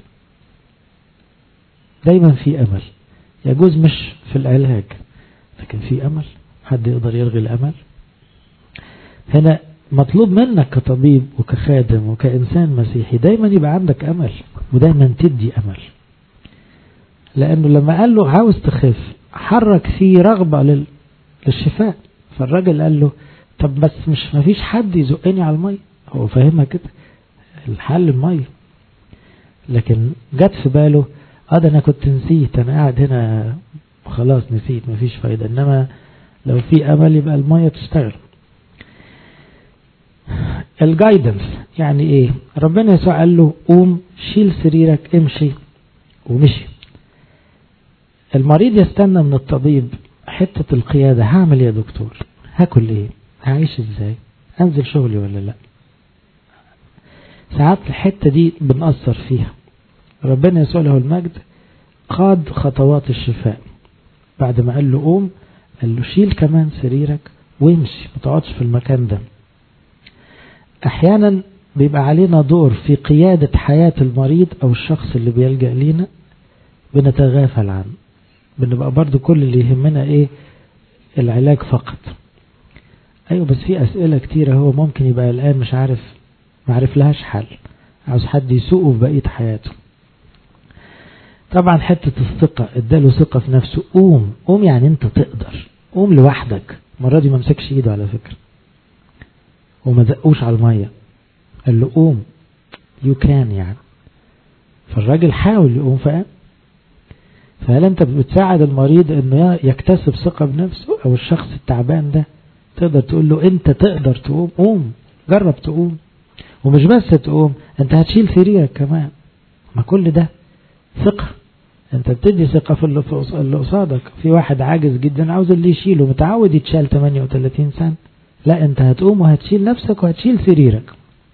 دايما في أمل. يجوز مش في العلاج لكن في أمل. حد يقدر يلغي الأمل؟ هنا مطلوب منك كطبيب وكخادم وكإنسان مسيحي دايما يبقى عندك أمل، ودايما تدي أمل. لأنه لما قال له عاوز تخف حرك فيه رغبة للشفاء. فالراجل قال له طب بس مش مفيش حد يزقني على المية. هو فاهمها كده، الحل المية، لكن جت في باله اه ده انا كنت نسيت، انا قاعد هنا خلاص نسيت مفيش فايدة. انما لو في امل يبقى المية تشتغل. الجايدنس يعني ايه؟ ربنا يسوع قال له قوم شيل سريرك امشي، ومشي. المريض يستنى من الطبيب حتة القيادة، هعمل يا دكتور، هاكل ايه، هعيش ازاي، انزل شغلي ولا لا. ساعات الحتة دي بنأثر فيها. ربنا يسوع له المجد قاد خطوات الشفاء. بعد ما قال له قوم قال له شيل كمان سريرك وامشي، ما تقعدش في المكان ده. احيانا بيبقى علينا دور في قيادة حياة المريض او الشخص اللي بيلجأ لينا بنتغافل عنه. بنبقى برضو كل اللي يهمنا ايه؟ العلاج فقط. ايوه بس في اسئلة كتيرة هو ممكن يبقى الان مش عارف، ما عارف لهاش حل، عاوز حد يسوقه في بقية حياته. طبعا حتة الثقة، اداله ثقة في نفسه. قوم قوم يعني انت تقدر، قوم لوحدك. المرة دي ما مسكش ايده على فكرة وما دقوش على المية، قال له قوم يو كان يعني. فالراجل حاول يقوم فقام. فهل انت بتساعد المريض انه يكتسب ثقة بنفسه؟ او الشخص التعبان ده تقدر تقول له انت تقدر تقوم، قوم جرب تقوم. ومش بس تقوم، انت هتشيل سريرك كمان. ما كل ده ثقة، انت بتدي ثقة في اللي قصادك. في واحد عاجز جدا عاوز اللي يشيله، متعود يتشال ثمانية وثلاثين سنة، لا انت هتقوم وهتشيل نفسك وهتشيل سريرك.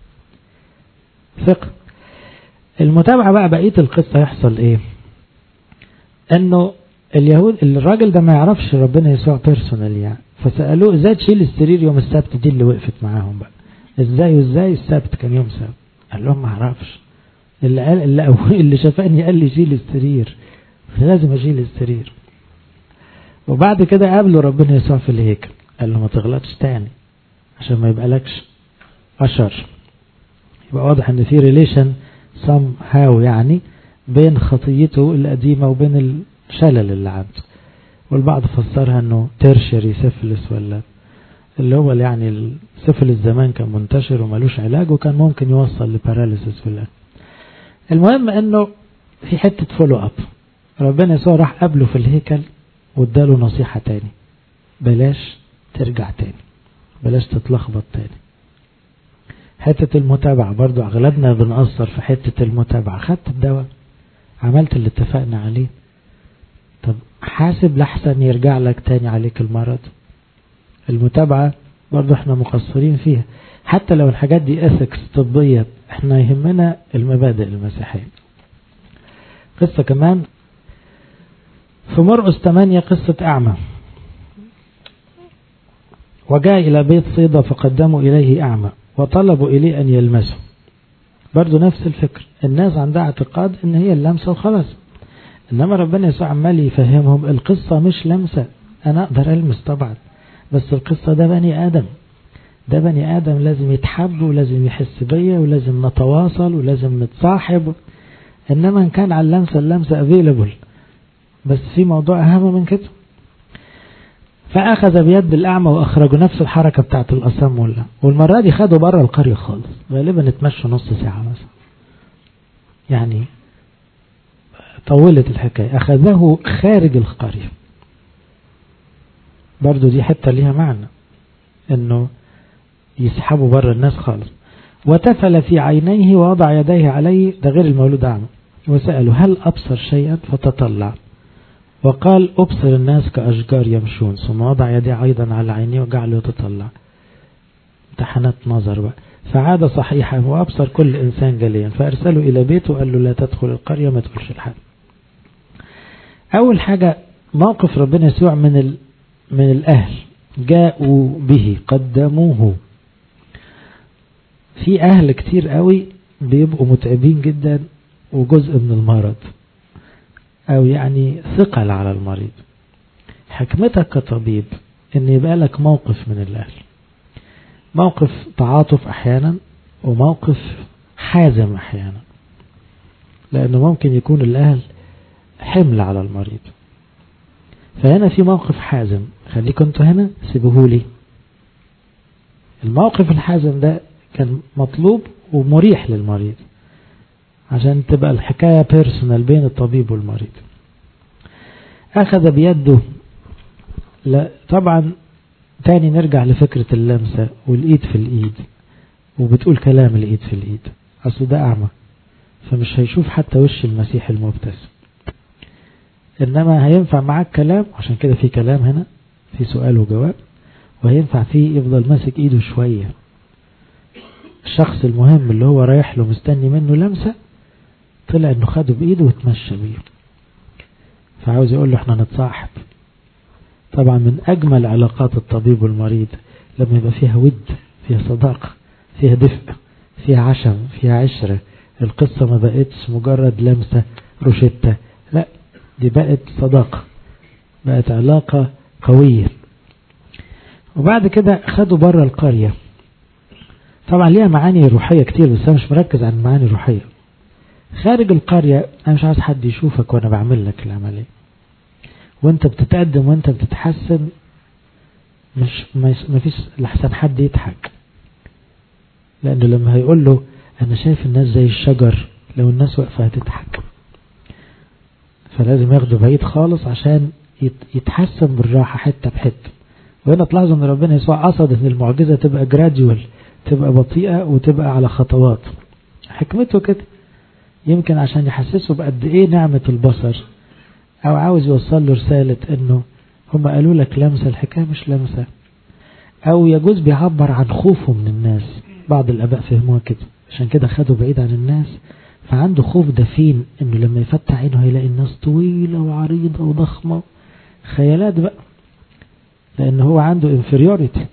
ثقة. المتابعة بقى بقية القصة يحصل ايه؟ انه اليهود الراجل ده ما يعرفش ربنا يسوع بيرسونال يعني، فسألوه ازاي تشيل السرير يوم السبت؟ دي اللي وقفت معاهم بقى، ازاي وازاي السبت كان يوم سبت؟ قال لهم ما اعرفش، اللي قال اللي, اللي شافني قال لي شيل السرير، لازم اشيل السرير. وبعد كده قابلوا ربنا يسوع في الهيكل، قال له ما تغلطش تاني عشان ما يبقى لكش أشر. يبقى واضح ان في ريليشن somehow يعني بين خطيته القديمة وبين الشلل اللي عنده. والبعض فسرها انه تيرشري سيفلس، ولا اللي هو يعني السيفلس زمان كان منتشر ومالوش علاج وكان ممكن يوصل لباراليسيس في الآخر. المهم انه في حتة فولو اب. ربنا يسوع راح قابله في الهيكل واداله نصيحة تاني، بلاش ترجع تاني، بلاش تتلخبط تاني. حتة المتابعة برضو اغلبنا بنأثر في حتة المتابعة. خدت الدواء، عملت اللي اتفقنا عليه، طب حاسب لحسن يرجع لك تاني عليك المرض. المتابعة برضو احنا مقصرين فيها، حتى لو الحاجات دي اثكس طبية احنا يهمنا المبادئ المسيحية. قصة كمان في مرقس ثمانية، قصة أعمى. وجاء إلى بيت صيدا فقدموا إليه أعمى وطلبوا إليه أن يلمسه. برضو نفس الفكر، الناس عندها اعتقاد ان هي اللمسة وخلاص، انما ربنا يسوع عمال يفهمهم القصة مش لمسة، انا اقدر المس طبعا، بس القصة ده بني ادم، ده بني ادم لازم يتحب ولازم يحس بيا ولازم نتواصل ولازم نتصاحب. انما ان كان على اللمسة، اللمسة افيلبل، بس في موضوع اهم من كده. فأخذ بيد الأعمى وأخرجوا، نفس الحركة بتاعت الأصم ولا، والمرة دي خدوا بره القرية خالص، غالبا اتمشوا نص ساعة مثلا، يعني طولت الحكاية. أخذه خارج القرية، برضو دي حتى ليها معنى انه يسحبوا بره الناس خالص. وتفل في عينيه ووضع يديه عليه، ده غير المولود أعمى، وسأله هل أبصر شيئا؟ فتطلع وقال أبصر الناس كأشجار يمشون، ثم وضع يديه أيضا على عينيه وجعله يتطلع. امتحانات نظر بقى. فعاد صحيحا وأبصر كل إنسان جليا، فأرسله إلى بيته وقال له لا تدخل القرية، ما تقولش لحد. أول حاجة موقف ربنا يسوع من ال... من الأهل، جاءوا به قدموه. في أهل كتير قوي بيبقوا متعبين جدا وجزء من المرض، أو يعني ثقل على المريض. حكمتك كطبيب إن يبقى لك موقف من الأهل، موقف تعاطف أحيانا وموقف حازم أحيانا، لأنه ممكن يكون الأهل حمل على المريض. فهنا في موقف حازم، خليكم انتوا هنا سيبوهولي. الموقف الحازم ده كان مطلوب ومريح للمريض عشان تبقى الحكاية بيرسونال بين الطبيب والمريض. أخذ بيده. لا طبعا تاني نرجع لفكرة اللمسة والإيد في الإيد، وبتقول كلام الإيد في الإيد، أصل ده أعمى فمش هيشوف حتى وش المسيح المبتسم، إنما هينفع معاك كلام، عشان كده في كلام هنا، في سؤال وجواب، وهينفع فيه يفضل ماسك إيده شوية. الشخص المهم اللي هو رايح له مستني منه لمسة، طلع إنه خده بإيده وتمشى بيه، فعاوز يقول له إحنا نتصاحب. طبعا من أجمل علاقات الطبيب والمريض لما يبقى فيها ود، فيها صداقة، فيها دفء، فيها عشم، فيها عشرة. القصة ما بقتش مجرد لمسة روشتة، لا دي بقت صداقة، بقت علاقة قوية. وبعد كده خدوا بره القرية. طبعا ليها معاني روحية كتير، بس أنا مش مركز عن المعاني الروحية. خارج القرية أنا مش عايز حد يشوفك وأنا بعمل لك العملية، وانت بتتقدم وانت بتتحسن، مش ما فيش لحسن حد يضحك، لأنه لما هيقول له أنا شايف الناس زي الشجر، لو الناس وقفة هتضحك، فلازم ياخده بعيد خالص عشان يتحسن بالراحة حتة بحتة. وهنا تلاحظوا ان ربنا يسوع قصد ان المعجزة تبقى جراديوال، تبقى بطيئة وتبقى على خطوات. حكمته كده، يمكن عشان يحسسه بقد ايه نعمة البصر، او عاوز يوصل له رسالة انه هم قالوا لك لمسة، الحكاية مش لمسة، او يجوز بيعبر عن خوفه من الناس. بعض الاباء فهموها كده، عشان كده خدوا بعيد عن الناس، فعنده خوف دفين انه لما يفتح عينه هيلاقي الناس طويلة وعريضة وضخمة، خيالات بقى، لان هو عنده انفيريوريتي.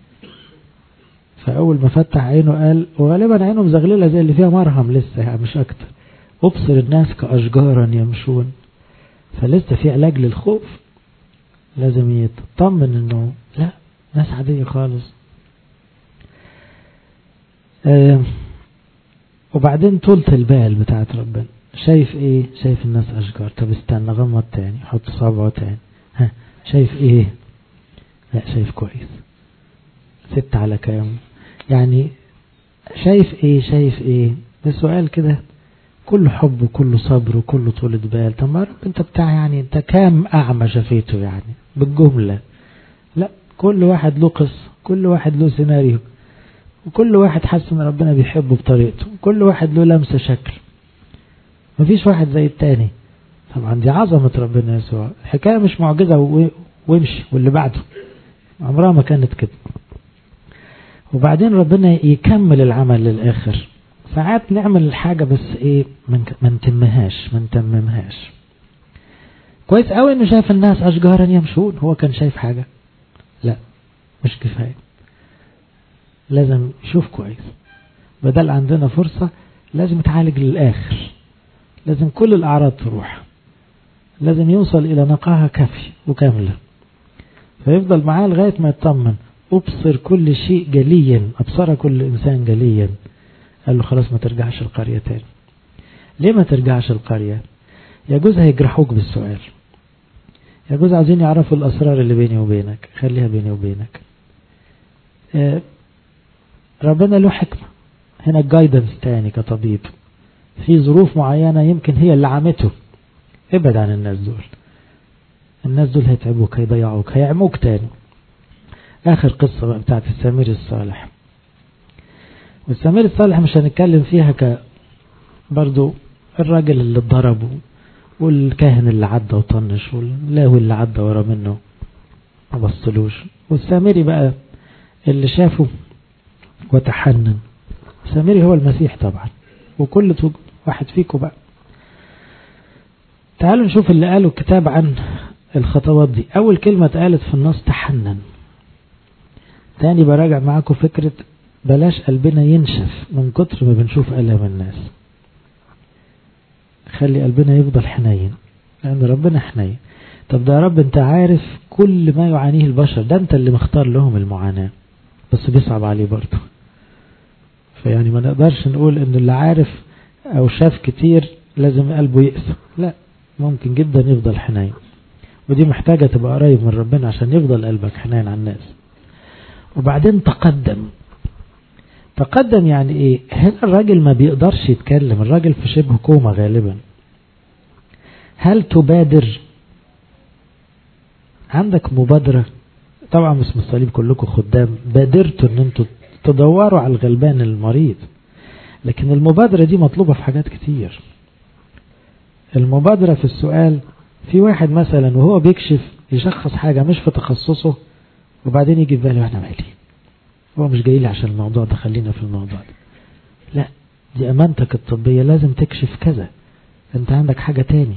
فاول ما فتح عينه قال، وغالبا عينه مزغللة زي اللي فيها مرهم لسه يعني مش اكتر، ابصر الناس كأشجارا يمشون. فلسه في علاج للخوف، لازم يتطمن انه لا، ناس عادية خالص. آه وبعدين طولة البال بتاعت ربنا، شايف ايه؟ شايف الناس اشجار. طب استنى، غمض تاني، حط صابعه تاني، ها شايف ايه؟ لا شايف كويس. ست على كام؟ يعني شايف ايه؟ شايف ايه؟ ده سؤال كده كله حب وكله صبر وكله طولة بال. طب ما رب انت بتاع يعني انت كام اعمى شفيته يعني بالجملة؟ لا، كل واحد له قصة، كل واحد له سيناريو، وكل واحد حاسس ان ربنا بيحبه بطريقته، كل واحد له لمسة شكل، مفيش واحد زي التاني. طبعا دي عظمة ربنا يسوع. الحكاية مش معجزة وامشي واللي بعده، عمرها ما كانت كده. وبعدين ربنا يكمل العمل للآخر. ساعات نعمل الحاجة بس ايه ما نتمهاش ما نتممهاش. كويس قوي انه شايف الناس اشجارا يمشون، هو كان شايف حاجة؟ لا، مش كفاية، لازم يشوف كويس. بدل عندنا فرصة لازم يتعالج للآخر، لازم كل الأعراض تروح، لازم يوصل إلى نقاهة كافية وكاملة، فيفضل معاه لغاية ما يطمن. أبصر كل شيء جليا، أبصر كل إنسان جليا. قال له خلاص ما ترجعش القرية تاني. ليه ما ترجعش القرية؟ يجوز هيجرحوك بالسؤال، يجوز عايزين يعرفوا الأسرار اللي بيني وبينك، خليها بيني وبينك. آه ربنا له حكمة هنا، الجايدنس تاني كطبيب في ظروف معينة يمكن هي اللي عمته. ابعد عن الناس دول، الناس دول هيتعبوك، هيضيعوك، هيعموك تاني. آخر قصة بقى بتاعت السامر الصالح. والسامر الصالح مش هنتكلم فيها ك برضو الراجل اللي اتضرب والكاهن اللي عدى وطنش واللاوي اللي عدى ورا منه ما بصلوش، والسامري بقى اللي شافه وتحنن. السامري هو المسيح طبعا، وكل واحد فيكم بقى. تعالوا نشوف اللي قاله الكتاب عن الخطوات دي. أول كلمة اتقالت في النص تحنن. تاني براجع معاكم فكرة بلاش قلبنا ينشف من كتر ما بنشوف ألم الناس. خلي قلبنا يفضل حنين، لأن ربنا حنين. طب ده يا رب انت عارف كل ما يعانيه البشر، ده انت اللي مختار لهم المعاناة، بس بيصعب عليه برضه. فيعني ما نقدرش نقول ان اللي عارف او شاف كتير لازم قلبه يقسى، لا، ممكن جدا يفضل حنين. ودي محتاجة تبقى قريب من ربنا عشان يفضل قلبك حنين على الناس. وبعدين تقدم. تقدم يعني ايه؟ هنا الراجل ما بيقدرش يتكلم، الراجل في شبه كوما غالبا. هل تبادر؟ عندك مبادرة؟ طبعا مش الصليب كلكم خدام، بادرتوا ان انتوا تدوروا على الغلبان المريض، لكن المبادرة دي مطلوبة في حاجات كتير. المبادرة في السؤال، في واحد مثلا وهو بيكشف يشخص حاجة مش في تخصصه، وبعدين يجي في باله احنا مالي، هو مش جاي لي عشان الموضوع ده، خلينا في الموضوع ده. لا، دي امانتك الطبية، لازم تكشف كذا، انت عندك حاجة تاني.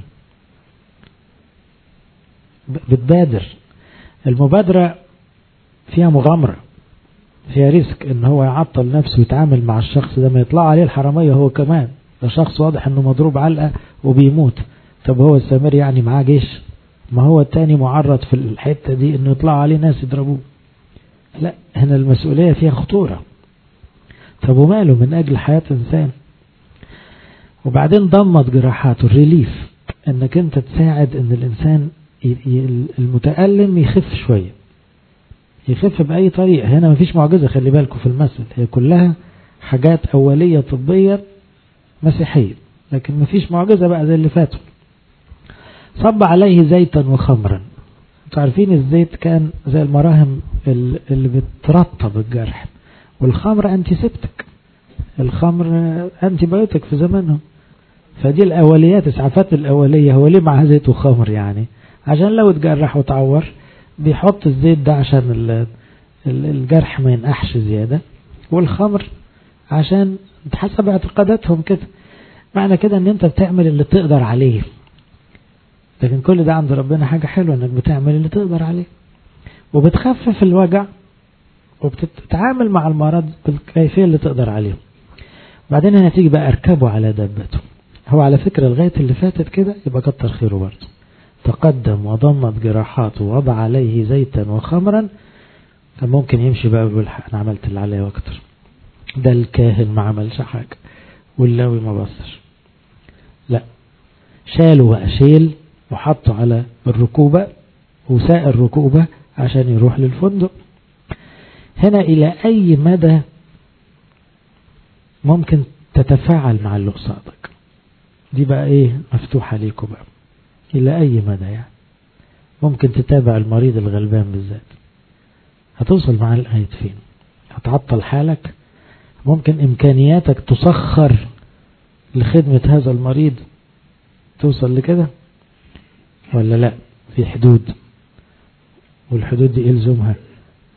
بتبادر. المبادرة فيها مغامرة، فيها ريسك ان هو يعطل نفسه ويتعامل مع الشخص ده، ما يطلع عليه الحرامية هو كمان، ده شخص واضح انه مضروب علقة وبيموت. طب هو السامري يعني معاه جيش؟ ما هو التاني معرض في الحتة دي انه يطلع عليه ناس يضربوه. لا، هنا المسؤولية فيها خطورة. طب وماله، من اجل حياة انسان. وبعدين ضمت جراحاته، الريليف، انك انت تساعد ان الانسان المتألم يخف شوية، يخف بأي طريقة. هنا مفيش معجزة، خلي بالكم في المثل، هي كلها حاجات أولية طبية مسيحية، لكن مفيش معجزة بقى زي اللي فاتوا. صب عليه زيتا وخمرا. انتوا عارفين الزيت كان زي المراهم اللي بترطب الجرح، والخمر انتي سبتك، الخمر انتي بايوتك في زمانهم. فدي الأوليات، إسعافات الأولية. هو ليه معها زيت وخمر؟ يعني عشان لو اتجرح وتعور بيحط الزيت ده عشان الجرح ما ينقحش زيادة، والخمر عشان بحسب اعتقاداتهم كده. معنى كده ان انت بتعمل اللي تقدر عليه، لكن كل ده عند ربنا حاجة حلوة، انك بتعمل اللي تقدر عليه وبتخفف الوجع وبتتعامل مع المرض بالكيفية اللي تقدر عليه. بعدين هنا تيجي بقى اركبه على دابته. هو على فكرة لغاية اللي فاتت كده يبقى كتر خيره برضه. تقدم وضمت جراحاته ووضع عليه زيتا وخمرا، كان ممكن يمشي بقى ويقول انا عملت اللي عليا واكتر. ده الكاهن ما عملش حاجة واللاوي ما بصش. لا، شاله بقى شيل وحطه على الركوبة وساق الركوبة عشان يروح للفندق. هنا إلى أي مدى ممكن تتفاعل مع اللي قصادك؟ دي بقى ايه مفتوحة ليكم بقى. إلى أي مدى يعني ممكن تتابع المريض الغلبان بالذات؟ هتوصل معاه لغاية فين؟ هتعطل حالك؟ ممكن إمكانياتك تسخر لخدمة هذا المريض توصل لكده ولا لا؟ في حدود، والحدود دي إلزمها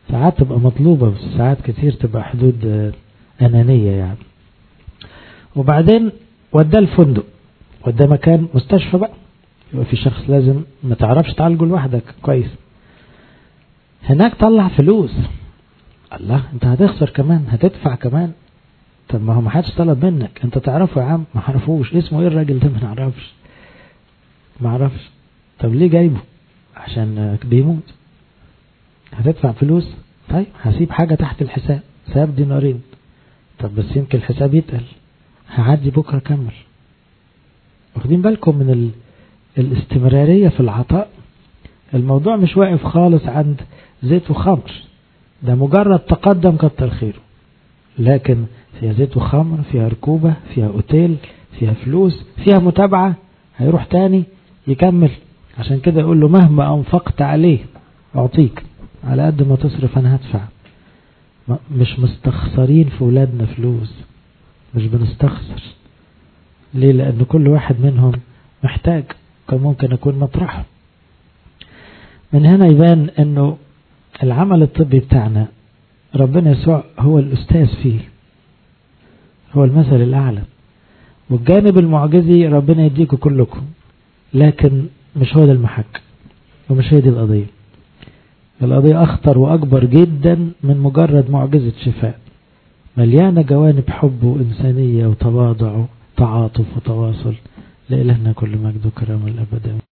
ساعات تبقى مطلوبة بس ساعات كتير تبقى حدود أنانية يعني. وبعدين وداه الفندق، وداه مكان مستشفى بقى، يبقى في شخص لازم ما تعرفش تعالجه لوحدك كويس. هناك طلع فلوس. الله، انت هتخسر كمان، هتدفع كمان. طب ما هو ما حدش طلب منك، انت تعرفه يا عم؟ ما عرفوش. اسمه ايه الراجل ده؟ ما نعرفش ما عرفش. طب ليه جايبه؟ عشان بيموت. هتدفع فلوس؟ طيب هسيب حاجة تحت الحساب، ساب دينارين. طب بس يمكن الحساب يتقل، هعدي بكرة كمل. واخدين بالكم من ال... الاستمرارية في العطاء؟ الموضوع مش واقف خالص عند زيت وخمر، ده مجرد تقدم كتر خيره، لكن فيها زيت وخمر، فيها ركوبة، فيها اوتيل، فيها فلوس، فيها متابعة، هيروح تاني يكمل. عشان كده يقول له مهما أنفقت عليه أعطيك، على قد ما تصرف أنا هدفع. مش مستخسرين في ولادنا فلوس، مش بنستخسر. ليه؟ لأن كل واحد منهم محتاج، كان ممكن أكون مطرحه. من هنا يبان أنه العمل الطبي بتاعنا ربنا يسوع هو الأستاذ فيه، هو المثل الأعلى. والجانب المعجزي ربنا يديكم كلكم، لكن مش هو ده المحك، ومش هي دي القضية. القضية أخطر وأكبر جدا من مجرد معجزة شفاء، مليانة جوانب حب وإنسانية وتواضع وتعاطف وتواصل. لإلهنا كل مجد وكرم الأبد.